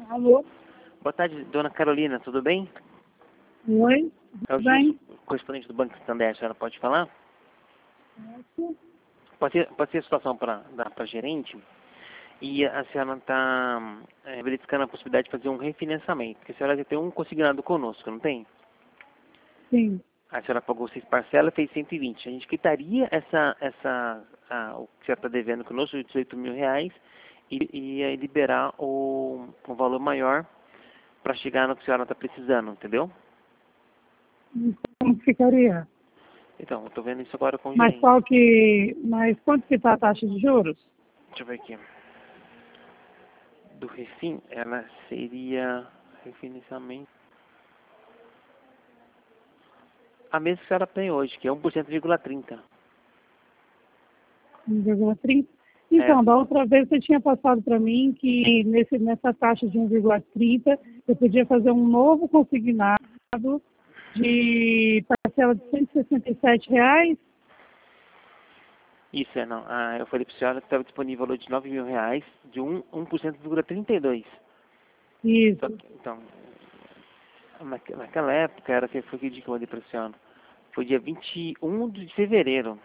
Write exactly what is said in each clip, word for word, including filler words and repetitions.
Alô? Boa tarde, dona Carolina, tudo bem? Oi? É o Tudo bem? Gilson, correspondente do Banco Santander, a senhora pode falar? Pode ser, pode ser a situação para dar para gerente e a senhora está é, verificando a possibilidade de fazer um refinanciamento, porque a senhora já tem um consignado conosco, não tem? Sim. A senhora pagou seis parcelas, fez cento e vinte. A gente quitaria essa, essa, a, o que a senhora está devendo conosco, dezoito mil reais, e, e aí liberar o, um valor maior para chegar no que a senhora está precisando, entendeu? Como que ficaria? Então, eu estou vendo isso agora com o Mas gerente. qual que. Mas quanto que está a taxa de juros? Deixa eu ver aqui. Do refin, ela seria refinanciamento. A mesma que a senhora tem hoje, que é um por cento vírgula trinta. um vírgula trinta? É, Então, da outra vez você tinha passado para mim que nesse, nessa taxa de um vírgula trinta eu podia fazer um novo consignado de parcela de cento e sessenta e sete reais. isso é, não. Ah, eu falei para a senhora que estava disponível o valor de nove mil reais, de um, um por cento vírgula trinta e dois. Só Isso. que, então, naque- naquela época, era que foi que dia que eu mandei para a senhora? Foi dia vinte e um de fevereiro.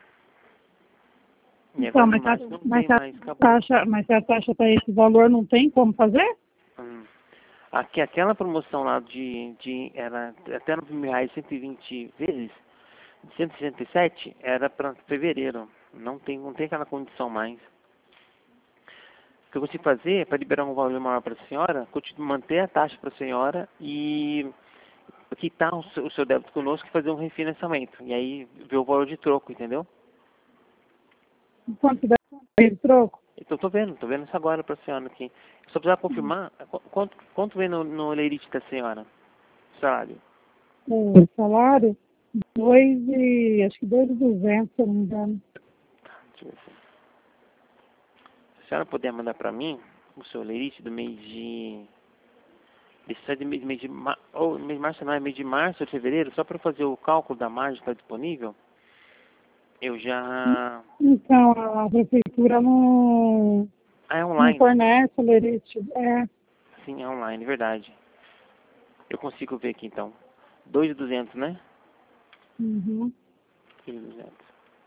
E Então, agora em mas, a, março não mas, tem a mais, acabou. taxa, mas se a taxa está esse valor, não tem como fazer? Hum. Aqui, aquela promoção lá de, de era até nove mil reais, cento e vinte vezes, de cento e sessenta e sete, era para fevereiro. Não tem, não tem aquela condição mais. O que eu consigo fazer para liberar um valor maior para a senhora, continuo manter a taxa para a senhora e quitar o seu, o seu débito conosco e fazer um refinanciamento. E aí ver o valor de troco, entendeu? Quanto dá de troco? Então tô vendo, tô vendo isso agora para a senhora aqui. Só precisar confirmar qu- quanto, quanto vem no, no leirite da senhora? Salário. O salário? Dois e, acho que dois e duzentos, se eu não me engano. Deixa eu ver se se a senhora puder mandar para mim o seu leirite do mês de... Desse sai de mês, mês de mar... ou mês de março não, é mês de março ou de fevereiro, só para fazer o cálculo da margem que está disponível, eu já... Então, a prefeitura não, Ah, é não online. fornece o lerite. É, Sim, é online, verdade. Eu consigo ver aqui então. dois mil e duzentos, né? uhum. dois mil e duzentos.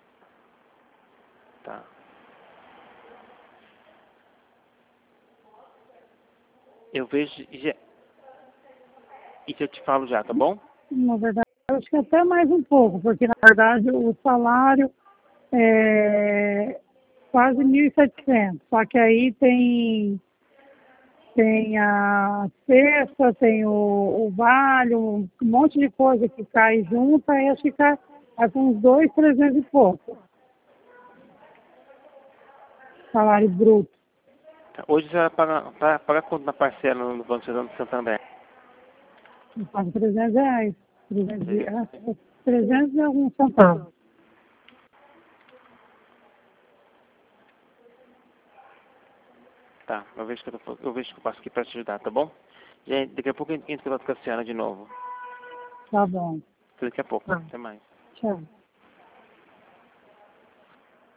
Tá. Eu vejo... Já... Isso eu te falo já, tá bom? Na verdade, eu acho que até mais um pouco, porque na verdade o salário é quase mil e setecentos. Só que aí tem, tem a cesta, tem o, o vale, um monte de coisa que cai junto, aí acho que cai cai com uns dois, trezentos e pouco. Salário bruto. Tá. Hoje você vai pagar, pagar, pagar quanto na parcela no Banco Central do Santander? Eu pago trezentos reais. trezentos, e- trezentos. ah, trezentos e alguns centavos. Tá, eu vejo que eu, tô- eu vejo que eu passo aqui para te ajudar, tá bom? Já, daqui a pouco eu entro em contato com a senhora de novo. Tá bom. Daqui a pouco. Tá. Até mais. Tchau.